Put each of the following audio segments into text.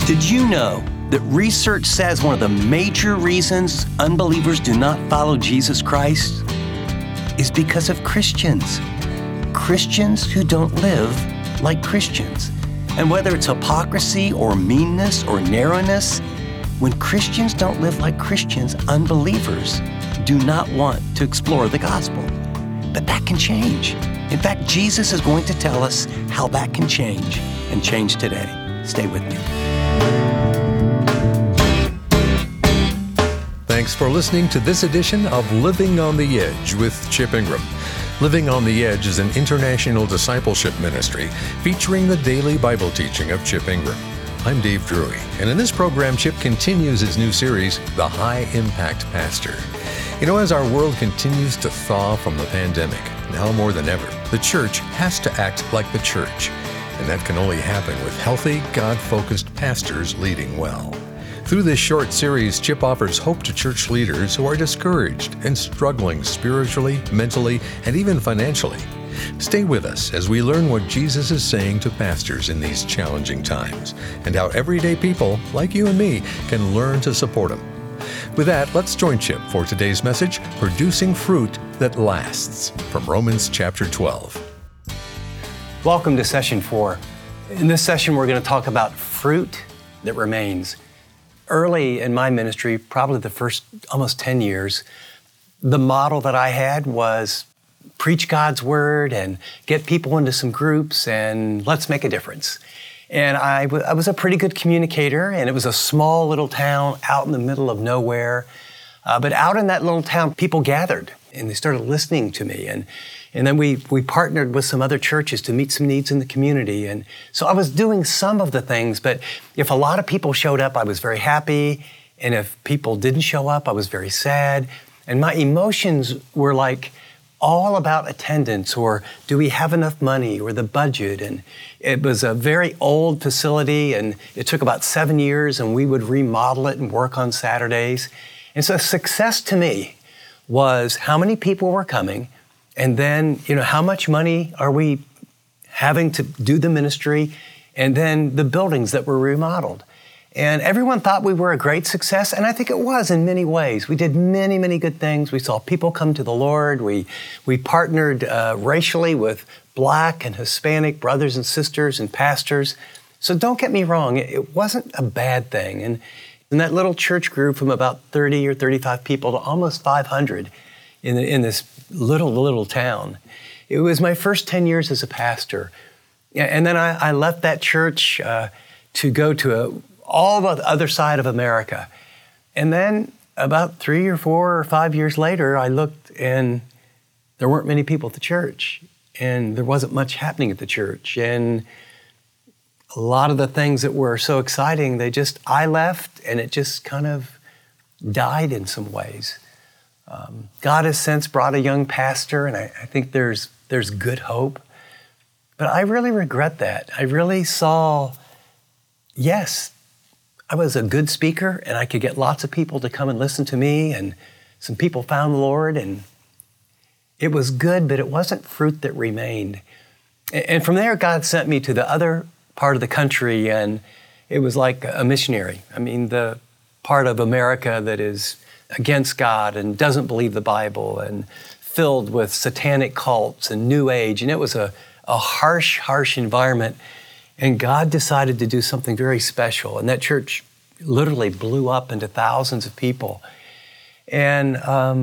Did you know that research says one of the major reasons unbelievers do not follow Jesus Christ is because of Christians? Christians who don't live like Christians. And whether it's hypocrisy or meanness or narrowness, when Christians don't live like Christians, unbelievers do not want to explore the gospel. But that can change. In fact, Jesus is going to tell us how that can change and change today. Stay with me. Thanks for listening to this edition of Living on the Edge with Chip Ingram. Living on the Edge is an international discipleship ministry featuring the daily Bible teaching of Chip Ingram. I'm Dave Drury, and in this program, Chip continues his new series, The High Impact Pastor. You know, as our world continues to thaw from the pandemic, now more than ever, the church has to act like the church. And that can only happen with healthy, God-focused pastors leading well. Through this short series, Chip offers hope to church leaders who are discouraged and struggling spiritually, mentally, and even financially. Stay with us as we learn what Jesus is saying to pastors in these challenging times, and how everyday people, like you and me, can learn to support him. With that, let's join Chip for today's message, Producing Fruit That Lasts, from Romans chapter 12. Welcome to Session 4. In this session, we're going to talk about fruit that remains. Early in my ministry, probably the first almost 10 years, the model that I had was preach God's word and get people into some groups and let's make a difference. And I was a pretty good communicator, and it was a small little town out in the middle of nowhere. But out in that little town, people gathered and they started listening to me. And then we partnered with some other churches to meet some needs in the community. And so I was doing some of the things, but if a lot of people showed up, I was very happy. And if people didn't show up, I was very sad. And my emotions were like all about attendance, or do we have enough money, or the budget. And it was a very old facility, and it took about 7 years, and we would remodel it and work on Saturdays. And so success to me was how many people were coming, and then, how much money are we having to do the ministry, and then the buildings that were remodeled. And everyone thought we were a great success, and I think it was in many ways. We did many, many good things. We saw people come to the Lord. We partnered racially with Black and Hispanic brothers and sisters and pastors. So don't get me wrong, it wasn't a bad thing. And that little church grew from about 30 or 35 people to almost 500 in this little town. It was my first 10 years as a pastor. And then I left that church to go to all the other side of America. And then about 3 or 4 or 5 years later, I looked and there weren't many people at the church. And there wasn't much happening at the church. And a lot of the things that were so exciting, I left and it just kind of died in some ways. God has since brought a young pastor, and I think there's good hope. But I really regret that. I really saw, yes, I was a good speaker, and I could get lots of people to come and listen to me, and some people found the Lord, and it was good, but it wasn't fruit that remained. And from there, God sent me to the other part of the country, and it was like a missionary. I mean, the part of America that is against God and doesn't believe the Bible and filled with satanic cults and New Age. And it was a harsh environment. And God decided to do something very special. And that church literally blew up into thousands of people. And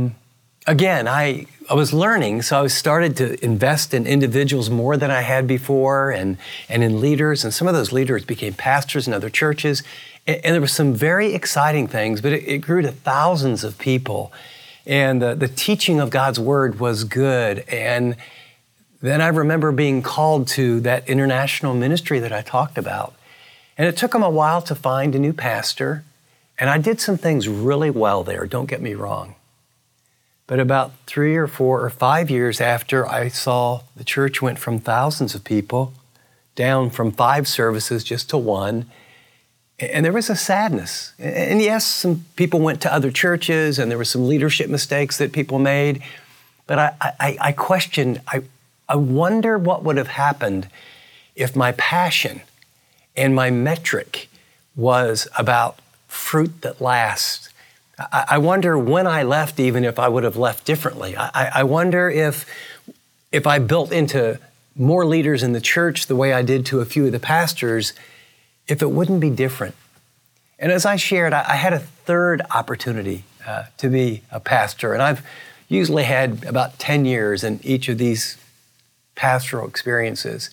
again, I was learning, so I started to invest in individuals more than I had before, and in leaders. And some of those leaders became pastors in other churches. And there were some very exciting things, but it grew to thousands of people. And the teaching of God's word was good. And then I remember being called to that international ministry that I talked about. And it took them a while to find a new pastor. And I did some things really well there, don't get me wrong. But about 3 or 4 or 5 years after, I saw the church went from thousands of people down from 5 services just to 1. And there was a sadness. And yes, some people went to other churches, and there were some leadership mistakes that people made. But I questioned, I wonder what would have happened if my passion and my metric was about fruit that lasts. I wonder when I left, even if I would have left differently. I wonder if I built into more leaders in the church the way I did to a few of the pastors, if it wouldn't be different. And as I shared, I had a third opportunity to be a pastor, and I've usually had about 10 years in each of these pastoral experiences.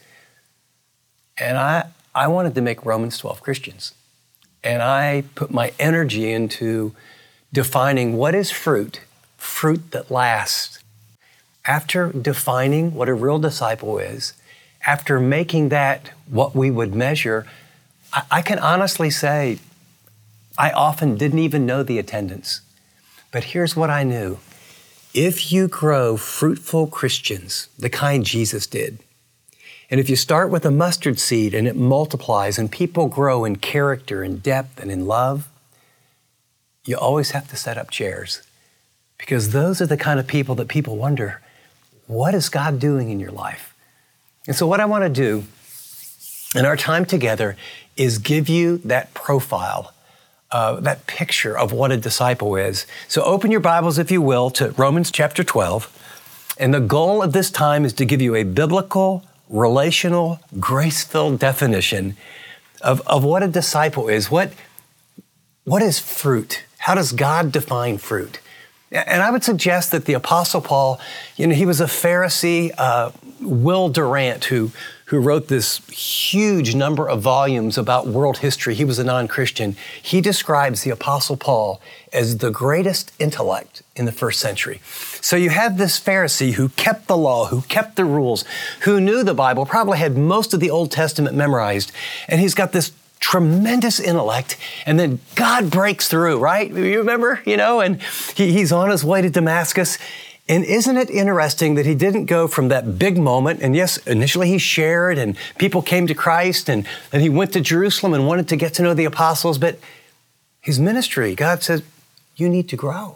And I wanted to make Romans 12 Christians. And I put my energy into defining what is fruit that lasts. After defining what a real disciple is, after making that what we would measure, I can honestly say I often didn't even know the attendance. But here's what I knew. If you grow fruitful Christians, the kind Jesus did, and if you start with a mustard seed and it multiplies and people grow in character and depth and in love, you always have to set up chairs, because those are the kind of people that people wonder, what is God doing in your life? And so what I want to do in our time together is give you that profile, that picture of what a disciple is. So open your Bibles, if you will, to Romans chapter 12. And the goal of this time is to give you a biblical, relational, grace-filled definition of what a disciple is. What is fruit? How does God define fruit? And I would suggest that the Apostle Paul, he was a Pharisee, Will Durant, who wrote this huge number of volumes about world history. He was a non-Christian. He describes the Apostle Paul as the greatest intellect in the first century. So you have this Pharisee who kept the law, who kept the rules, who knew the Bible, probably had most of the Old Testament memorized, and he's got this tremendous intellect, and then God breaks through, right? You remember, and he's on his way to Damascus. And isn't it interesting that he didn't go from that big moment, and yes, initially he shared and people came to Christ, and then he went to Jerusalem and wanted to get to know the apostles, but his ministry, God said, you need to grow.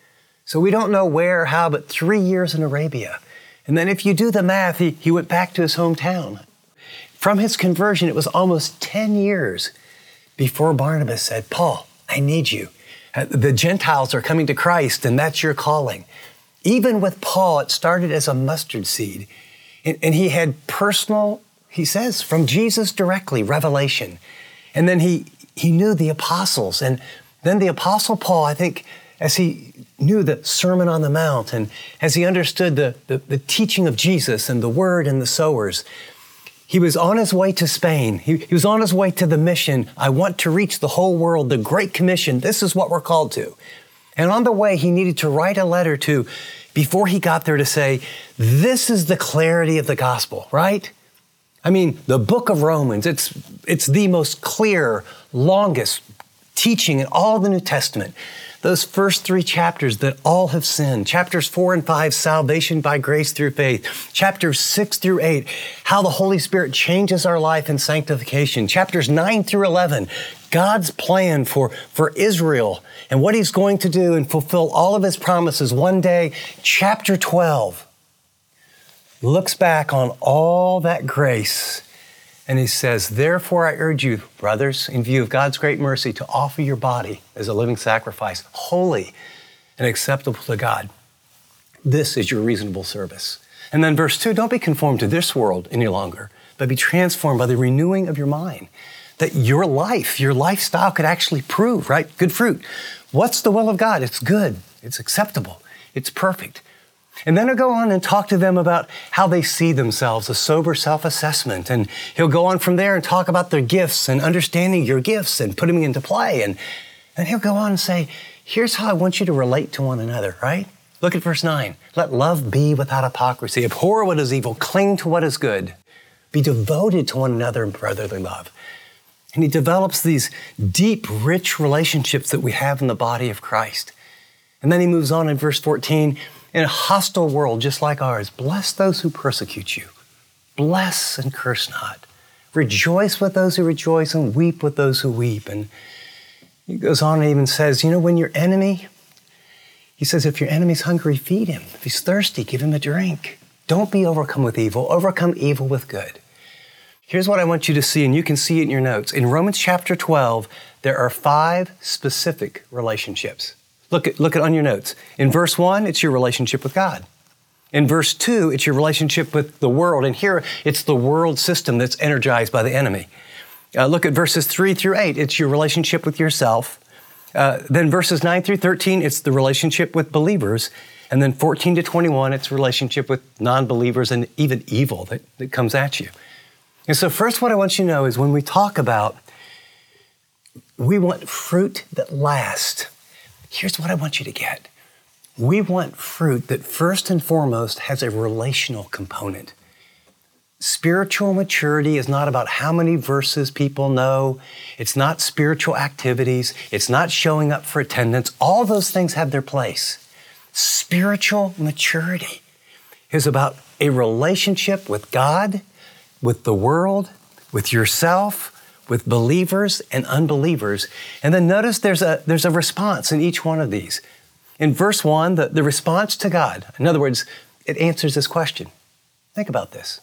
So we don't know where or how, but 3 years in Arabia. And then if you do the math, he went back to his hometown. From his conversion, it was almost 10 years before Barnabas said, Paul, I need you. The Gentiles are coming to Christ, and that's your calling. Even with Paul, it started as a mustard seed. And he had personal, he says, from Jesus directly, revelation. And then he knew the apostles. And then the Apostle Paul, I think, as he knew the Sermon on the Mount, and as he understood the teaching of Jesus and the word and the sowers, he was on his way to Spain. He was on his way to the mission. I want to reach the whole world, the Great Commission. This is what we're called to. And on the way, he needed to write a letter before he got there to say, this is the clarity of the gospel, right? I mean, the book of Romans, it's the most clear, longest teaching in all the New Testament. Those first 3 chapters that all have sinned. Chapters 4 and 5, salvation by grace through faith. Chapters 6 through 8, how the Holy Spirit changes our life in sanctification. Chapters 9 through 11, God's plan for Israel and what he's going to do and fulfill all of his promises one day. Chapter 12 looks back on all that grace, and he says, therefore I urge you, brothers, in view of God's great mercy, to offer your body as a living sacrifice, holy and acceptable to God. This is your reasonable service. And then verse 2, don't be conformed to this world any longer, but be transformed by the renewing of your mind, that your lifestyle could actually prove, right? Good fruit. What's the will of God? It's good. It's acceptable. It's perfect. And then he'll go on and talk to them about how they see themselves, a sober self-assessment. And he'll go on from there and talk about their gifts and understanding your gifts and putting them into play. And then he'll go on and say, here's how I want you to relate to one another, right? Look at verse 9. Let love be without hypocrisy. Abhor what is evil. Cling to what is good. Be devoted to one another in brotherly love. And he develops these deep, rich relationships that we have in the body of Christ. And then he moves on in verse 14. In a hostile world just like ours, bless those who persecute you. Bless and curse not. Rejoice with those who rejoice and weep with those who weep. And he goes on and even says, when your enemy, he says, if your enemy's hungry, feed him. If he's thirsty, give him a drink. Don't be overcome with evil. Overcome evil with good. Here's what I want you to see, and you can see it in your notes. In Romans chapter 12, there are 5 specific relationships. Look at on your notes. In verse 1, it's your relationship with God. In verse 2, it's your relationship with the world. And here, it's the world system that's energized by the enemy. Look at verses 3 through 8. It's your relationship with yourself. Then verses 9 through 13, it's the relationship with believers. And then 14 to 21, it's relationship with non-believers and even evil that comes at you. And so first, what I want you to know is when we talk about we want fruit that lasts, here's what I want you to get. We want fruit that first and foremost has a relational component. Spiritual maturity is not about how many verses people know. It's not spiritual activities. It's not showing up for attendance. All those things have their place. Spiritual maturity is about a relationship with God, with the world, with yourself, with believers and unbelievers. And then notice there's a response in each one of these. In verse 1, the response to God, in other words, it answers this question. Think about this.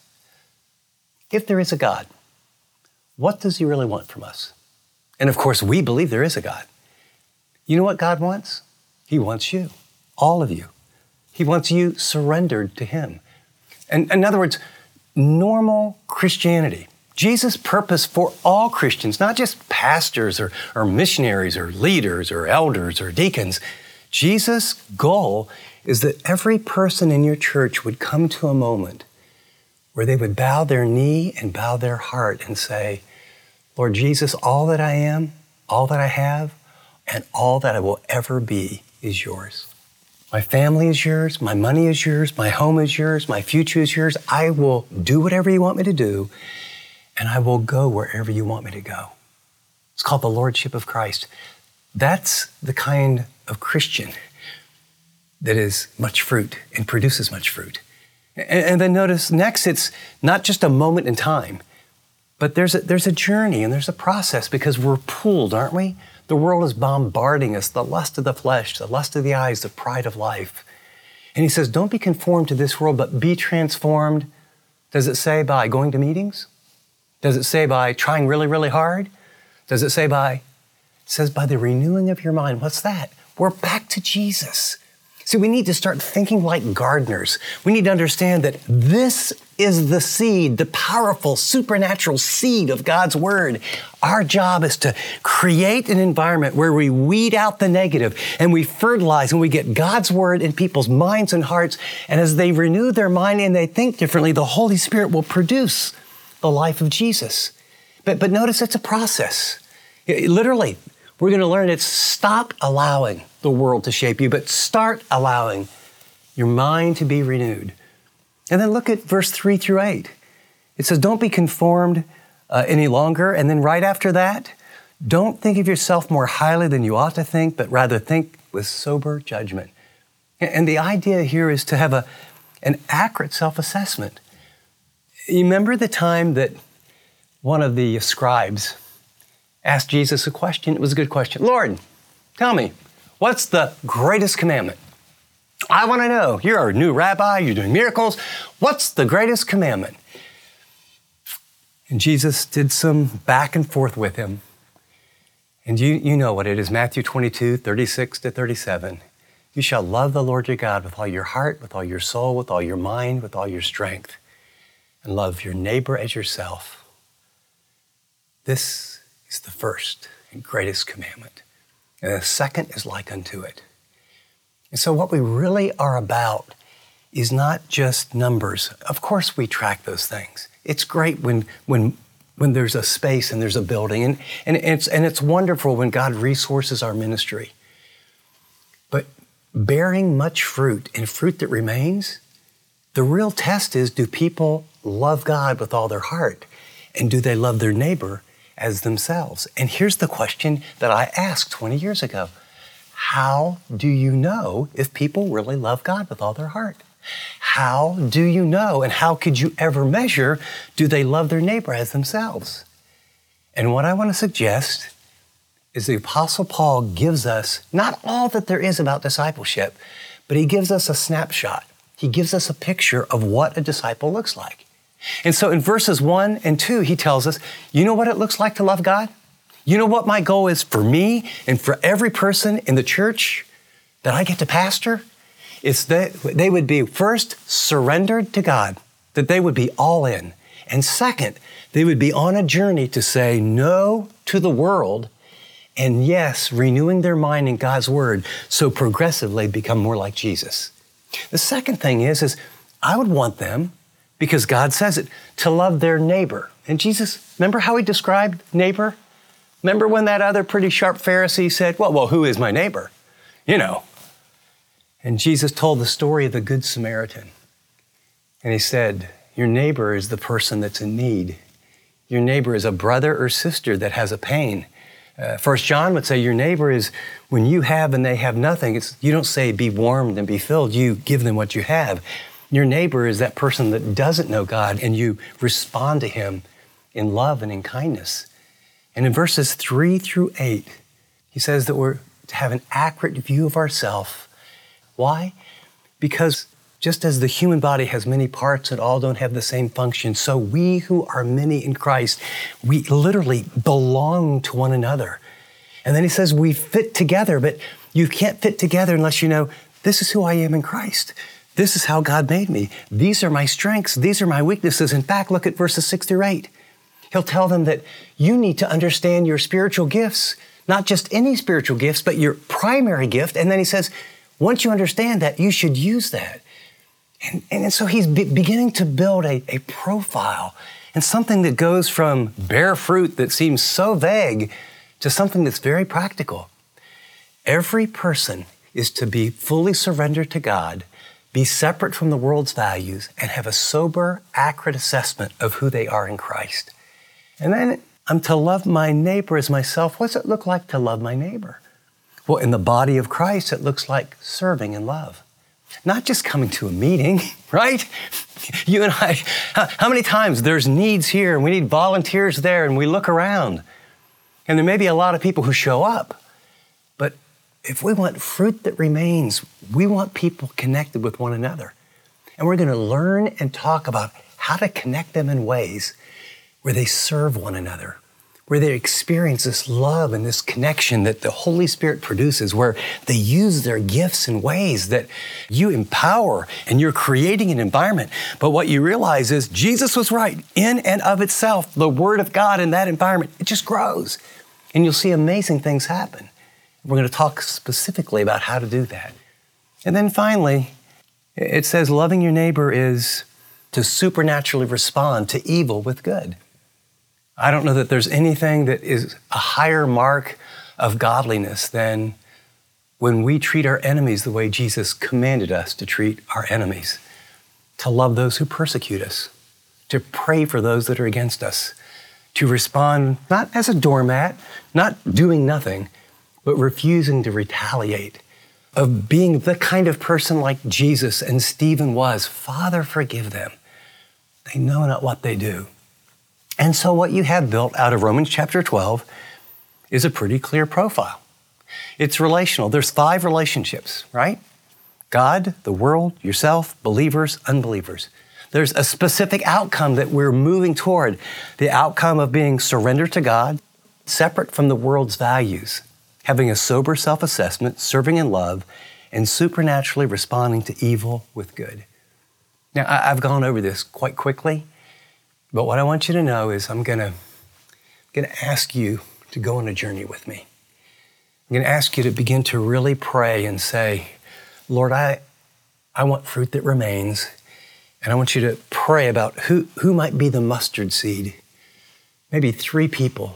If there is a God, what does he really want from us? And of course, we believe there is a God. You know what God wants? He wants you, all of you. He wants you surrendered to him. And in other words, normal Christianity, Jesus' purpose for all Christians, not just pastors or missionaries or leaders or elders or deacons, Jesus' goal is that every person in your church would come to a moment where they would bow their knee and bow their heart and say, Lord Jesus, all that I am, all that I have, and all that I will ever be is yours. My family is yours, my money is yours, my home is yours, my future is yours. I will do whatever you want me to do, and I will go wherever you want me to go. It's called the Lordship of Christ. That's the kind of Christian that is much fruit and produces much fruit. And then notice next, it's not just a moment in time, but there's a journey and there's a process because we're pulled, aren't we? The world is bombarding us, the lust of the flesh, the lust of the eyes, the pride of life. And he says, don't be conformed to this world, but be transformed. Does it say by going to meetings? Does it say by trying really, really hard? Does it say it says by the renewing of your mind. What's that? We're back to Jesus. See, we need to start thinking like gardeners. We need to understand that this is the seed, the powerful, supernatural seed of God's Word. Our job is to create an environment where we weed out the negative and we fertilize and we get God's Word in people's minds and hearts. And as they renew their mind and they think differently, the Holy Spirit will produce the life of Jesus. But notice it's a process. Literally, we're going to learn it's stop allowing the world to shape you, but start allowing your mind to be renewed. And then look at verse 3 through 8. It says, don't be conformed any longer. And then right after that, don't think of yourself more highly than you ought to think, but rather think with sober judgment. And the idea here is to have an accurate self-assessment. You remember the time that one of the scribes asked Jesus a question? It was a good question. Lord, tell me, what's the greatest commandment? I want to know. You're a new rabbi. You're doing miracles. What's the greatest commandment? And Jesus did some back and forth with him. And you know what it is. Matthew 22, 36 to 37. You shall love the Lord your God with all your heart, with all your soul, with all your mind, with all your strength. And love your neighbor as yourself. This is the first and greatest commandment. And the second is like unto it. And so what we really are about is not just numbers. Of course we track those things. It's great when there's a space and there's a building. And it's wonderful when God resources our ministry. But bearing much fruit and fruit that remains, the real test is, do people love God with all their heart? And do they love their neighbor as themselves? And here's the question that I asked 20 years ago. How do you know if people really love God with all their heart? How do you know, and how could you ever measure, do they love their neighbor as themselves? And what I want to suggest is the Apostle Paul gives us not all that there is about discipleship, but he gives us a snapshot. He gives us a picture of what a disciple looks like. And so in verses 1 and 2, he tells us, you know what it looks like to love God? You know what my goal is for me and for every person in the church that I get to pastor? It's that they would be first surrendered to God, that they would be all in. And second, they would be on a journey to say no to the world and yes, renewing their mind in God's word so progressively become more like Jesus. The second thing is I would want them, because God says it, to love their neighbor. And Jesus, remember how he described neighbor? Remember when that other pretty sharp Pharisee said, well, who is my neighbor? You know. And Jesus told the story of the Good Samaritan. And he said, your neighbor is the person that's in need. Your neighbor is a brother or sister that has a pain. 1 John would say your neighbor is when you have and they have nothing. You don't say be warmed and be filled. You give them what you have. Your neighbor is that person that doesn't know God and you respond to him in love and in kindness. And in verses 3 through 8, he says that we're to have an accurate view of ourselves. Why? Because just as the human body has many parts that all don't have the same function, so we who are many in Christ, we literally belong to one another. And then he says we fit together, but you can't fit together unless you know this is who I am in Christ. This is how God made me. These are my strengths. These are my weaknesses. In fact, look at verses 6 through 8. He'll tell them that you need to understand your spiritual gifts, not just any spiritual gifts, but your primary gift. And then he says, once you understand that, you should use that. And so he's beginning to build a profile and something that goes from bare fruit that seems so vague to something that's very practical. Every person is to be fully surrendered to God, be separate from the world's values, and have a sober, accurate assessment of who they are in Christ. And then I'm to love my neighbor as myself. What does it look like to love my neighbor? Well, in the body of Christ, it looks like serving in love. Not just coming to a meeting, right? You and I, how many times there's needs here and we need volunteers there and we look around and there may be a lot of people who show up. But if we want fruit that remains, we want people connected with one another. And we're going to learn and talk about how to connect them in ways where they serve one another, where they experience this love and this connection that the Holy Spirit produces, where they use their gifts in ways that you empower and you're creating an environment. But what you realize is Jesus was right. In and of itself, the Word of God in that environment, it just grows. And you'll see amazing things happen. We're going to talk specifically about how to do that. And then finally, it says loving your neighbor is to supernaturally respond to evil with good. I don't know that there's anything that is a higher mark of godliness than when we treat our enemies the way Jesus commanded us to treat our enemies, to love those who persecute us, to pray for those that are against us, to respond not as a doormat, not doing nothing, but refusing to retaliate, of being the kind of person like Jesus and Stephen was. Father, forgive them. They know not what they do. And so what you have built out of Romans chapter 12 is a pretty clear profile. It's relational. There's 5 relationships, right? God, the world, yourself, believers, unbelievers. There's a specific outcome that we're moving toward, the outcome of being surrendered to God, separate from the world's values, having a sober self-assessment, serving in love, and supernaturally responding to evil with good. Now, I've gone over this quite quickly, but what I want you to know is I'm going to ask you to go on a journey with me. I'm going to ask you to begin to really pray and say, Lord, I want fruit that remains, and I want you to pray about who might be the mustard seed. Maybe 3 people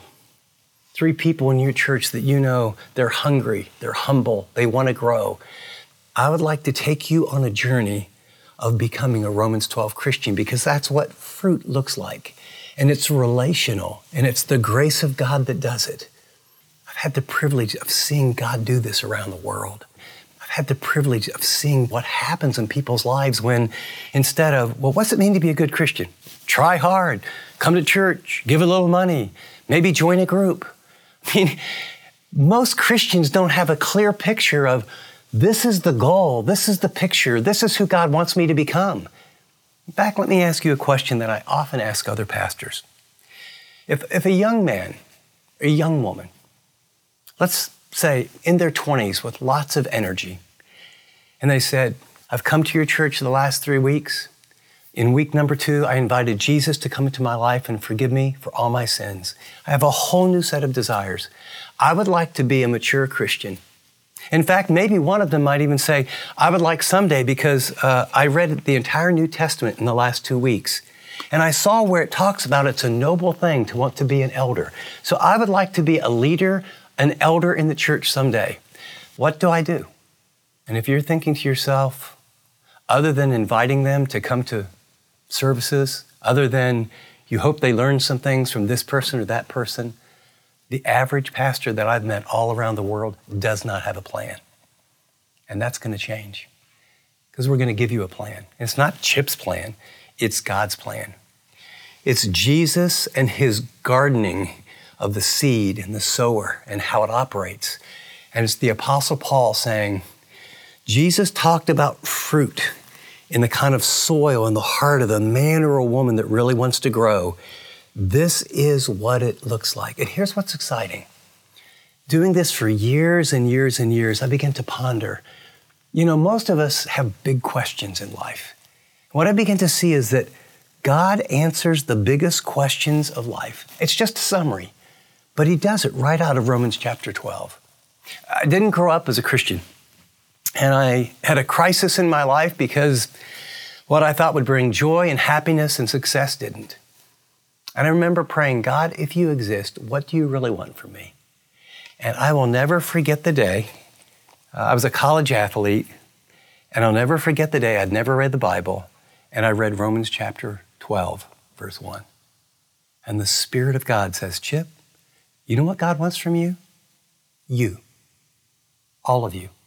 in your church that you know they're hungry, they're humble, they want to grow. I would like to take you on a journey of becoming a Romans 12 Christian, because that's what fruit looks like. And it's relational, and it's the grace of God that does it. I've had the privilege of seeing God do this around the world. I've had the privilege of seeing what happens in people's lives when instead of, well, what's it mean to be a good Christian? Try hard, come to church, give a little money, maybe join a group. I mean, most Christians don't have a clear picture of this is the goal, this is the picture, this is who God wants me to become. In fact, let me ask you a question that I often ask other pastors. If a young man, a young woman, let's say in their 20s with lots of energy, and they said, I've come to your church the last 3 weeks. In week number 2, I invited Jesus to come into my life and forgive me for all my sins. I have a whole new set of desires. I would like to be a mature Christian. In fact, maybe one of them might even say, I would like someday because I read the entire New Testament in the last 2 weeks. And I saw where it talks about it's a noble thing to want to be an elder. So I would like to be a leader, an elder in the church someday. What do I do? And if you're thinking to yourself, other than inviting them to come to services, other than you hope they learn some things from this person or that person, the average pastor that I've met all around the world does not have a plan. And that's going to change because we're going to give you a plan. It's not Chip's plan, it's God's plan. It's Jesus and his gardening of the seed and the sower and how it operates. And it's the Apostle Paul saying, Jesus talked about fruit in the kind of soil in the heart of a man or a woman that really wants to grow. This is what it looks like. And here's what's exciting. Doing this for years and years and years, I began to ponder, most of us have big questions in life. What I begin to see is that God answers the biggest questions of life. It's just a summary, but he does it right out of Romans chapter 12. I didn't grow up as a Christian, and I had a crisis in my life because what I thought would bring joy and happiness and success didn't. And I remember praying, God, if you exist, what do you really want from me? And I will never forget the day. I was a college athlete, and I'll never forget the day I'd never read the Bible, and I read Romans chapter 12, verse 1. And the Spirit of God says, Chip, you know what God wants from you? You. All of you.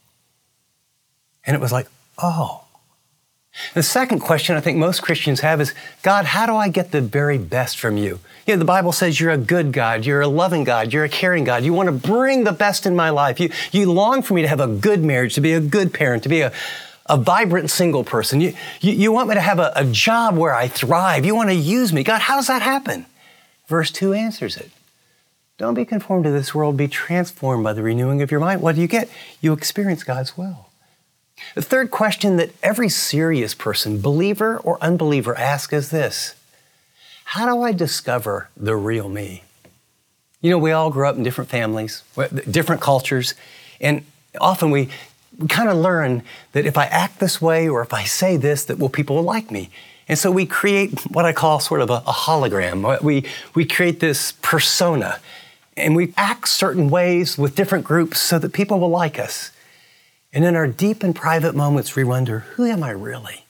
And it was like, oh. The second question I think most Christians have is, God, how do I get the very best from you? The Bible says you're a good God, you're a loving God, you're a caring God. You want to bring the best in my life. You long for me to have a good marriage, to be a good parent, to be a vibrant single person. You want me to have a job where I thrive. You want to use me. God, how does that happen? Verse 2 answers it. Don't be conformed to this world, be transformed by the renewing of your mind. What do you get? You experience God's will. The third question that every serious person, believer or unbeliever, asks is this: how do I discover the real me? We all grow up in different families, different cultures, and often we kind of learn that if I act this way or if I say this, that people will like me. And so we create what I call sort of a hologram. We create this persona, and we act certain ways with different groups so that people will like us. And in our deep and private moments, we wonder, who am I really?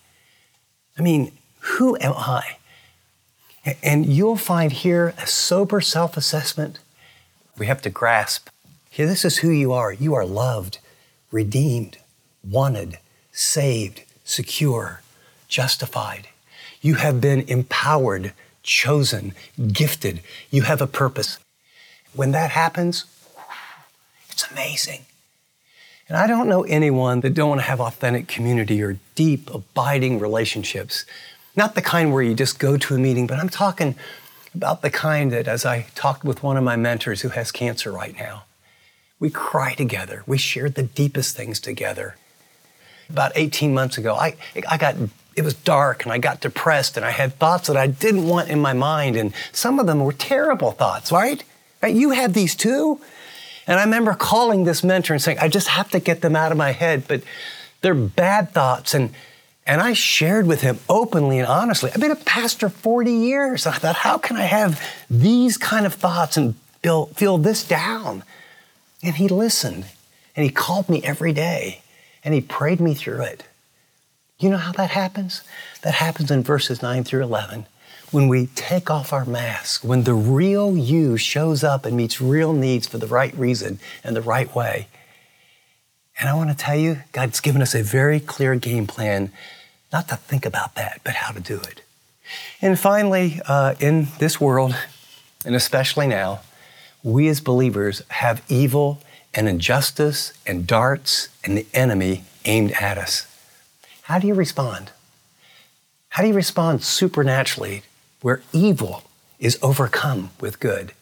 Who am I? And you'll find here a sober self-assessment. We have to grasp, this is who you are. You are loved, redeemed, wanted, saved, secure, justified. You have been empowered, chosen, gifted. You have a purpose. When that happens, it's amazing. And I don't know anyone that don't want to have authentic community or deep, abiding relationships. Not the kind where you just go to a meeting, but I'm talking about the kind that, as I talked with one of my mentors who has cancer right now, we cry together. We shared the deepest things together. About 18 months ago, it was dark and I got depressed and I had thoughts that I didn't want in my mind. And some of them were terrible thoughts, right? You have these too? And I remember calling this mentor and saying, I just have to get them out of my head, but they're bad thoughts. And I shared with him openly and honestly. I've been a pastor 40 years. I thought, how can I have these kind of thoughts and feel this down? And he listened, and he called me every day, and he prayed me through it. You know how that happens? That happens in verses 9 through 11. When we take off our mask, when the real you shows up and meets real needs for the right reason and the right way. And I want to tell you, God's given us a very clear game plan, not to think about that, but how to do it. And finally, in this world, and especially now, we as believers have evil and injustice and darts and the enemy aimed at us. How do you respond? How do you respond supernaturally where evil is overcome with good?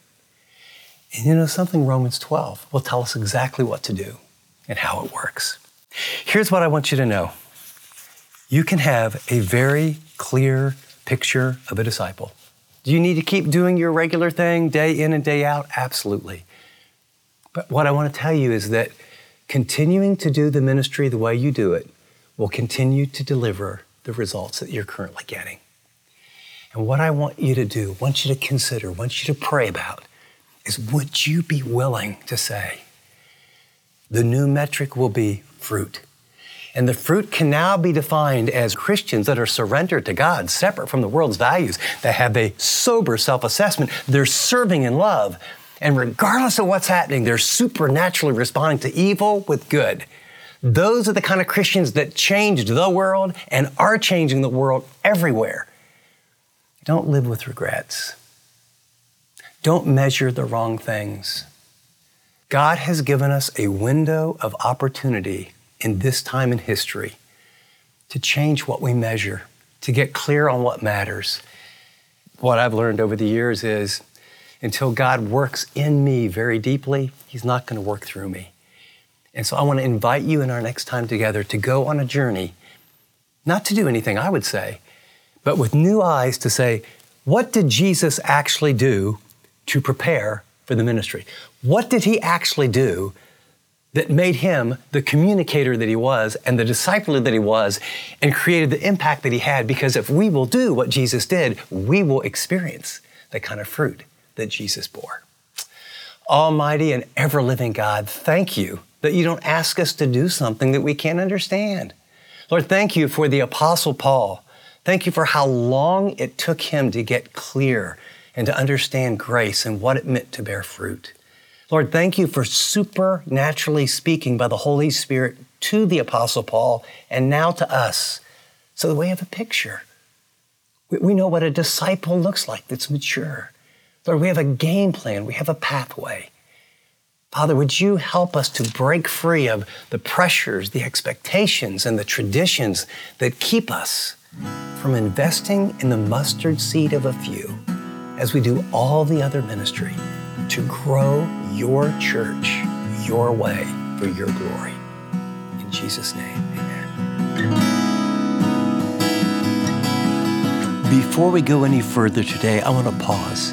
And you know something? Romans 12 will tell us exactly what to do and how it works. Here's what I want you to know. You can have a very clear picture of a disciple. Do you need to keep doing your regular thing day in and day out? Absolutely. But what I want to tell you is that continuing to do the ministry the way you do it will continue to deliver the results that you're currently getting. And what I want you to do, want you to consider, want you to pray about is, would you be willing to say, the new metric will be fruit. And the fruit can now be defined as Christians that are surrendered to God, separate from the world's values, that have a sober self-assessment. They're serving in love. And regardless of what's happening, they're supernaturally responding to evil with good. Those are the kind of Christians that changed the world and are changing the world everywhere. Don't live with regrets. Don't measure the wrong things. God has given us a window of opportunity in this time in history to change what we measure, to get clear on what matters. What I've learned over the years is until God works in me very deeply, He's not going to work through me. And so I want to invite you in our next time together to go on a journey, not to do anything, I would say, but with new eyes to say, what did Jesus actually do to prepare for the ministry? What did He actually do that made Him the communicator that He was and the discipler that He was and created the impact that He had? Because if we will do what Jesus did, we will experience the kind of fruit that Jesus bore. Almighty and ever-living God, thank you that you don't ask us to do something that we can't understand. Lord, thank you for the Apostle Paul. Thank you for how long it took him to get clear and to understand grace and what it meant to bear fruit. Lord, thank you for supernaturally speaking by the Holy Spirit to the Apostle Paul and now to us, so that we have a picture. We know what a disciple looks like that's mature. Lord, we have a game plan. We have a pathway. Father, would you help us to break free of the pressures, the expectations, and the traditions that keep us from investing in the mustard seed of a few as we do all the other ministry to grow your church your way for your glory. In Jesus' name, amen. Before we go any further today, I want to pause.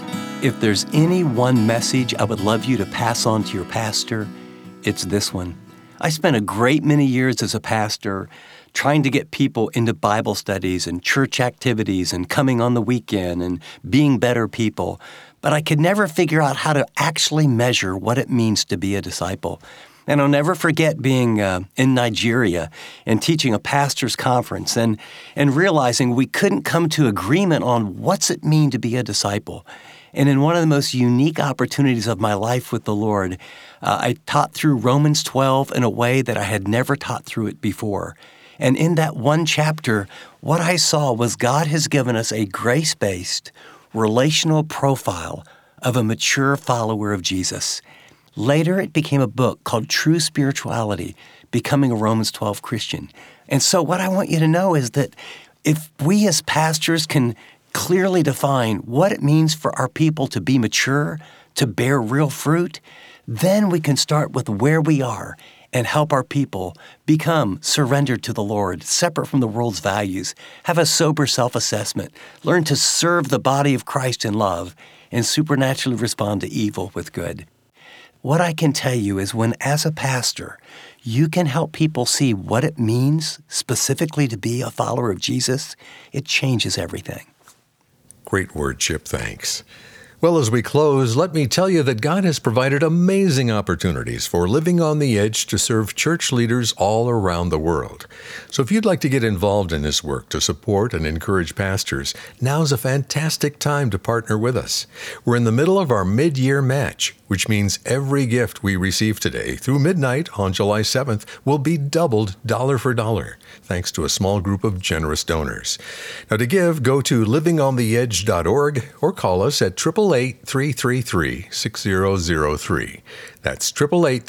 If there's any one message I would love you to pass on to your pastor, it's this one. I spent a great many years as a pastor trying to get people into Bible studies and church activities and coming on the weekend and being better people, but I could never figure out how to actually measure what it means to be a disciple. And I'll never forget being in Nigeria and teaching a pastor's conference and realizing we couldn't come to agreement on what's it mean to be a disciple. And in one of the most unique opportunities of my life with the Lord, I taught through Romans 12 in a way that I had never taught through it before. And in that one chapter, what I saw was God has given us a grace-based, relational profile of a mature follower of Jesus. Later, it became a book called True Spirituality, Becoming a Romans 12 Christian. And so what I want you to know is that if we as pastors can clearly define what it means for our people to be mature, to bear real fruit, then we can start with where we are and help our people become surrendered to the Lord, separate from the world's values, have a sober self-assessment, learn to serve the body of Christ in love, and supernaturally respond to evil with good. What I can tell you is when, as a pastor, you can help people see what it means specifically to be a follower of Jesus, it changes everything. Great word, Chip. Thanks. Well, as we close, let me tell you that God has provided amazing opportunities for Living on the Edge to serve church leaders all around the world. So if you'd like to get involved in this work to support and encourage pastors, now's a fantastic time to partner with us. We're in the middle of our mid-year match, which means every gift we receive today through midnight on July 7th will be doubled dollar for dollar, thanks to a small group of generous donors. Now to give, go to livingontheedge.org or call us at 888-333-6003. That's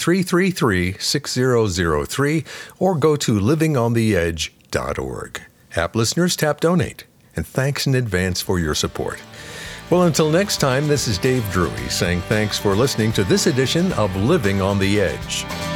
888-333-6003 or go to livingontheedge.org. App listeners, tap donate. And thanks in advance for your support. Well, until next time, this is Dave Drury saying thanks for listening to this edition of Living on the Edge.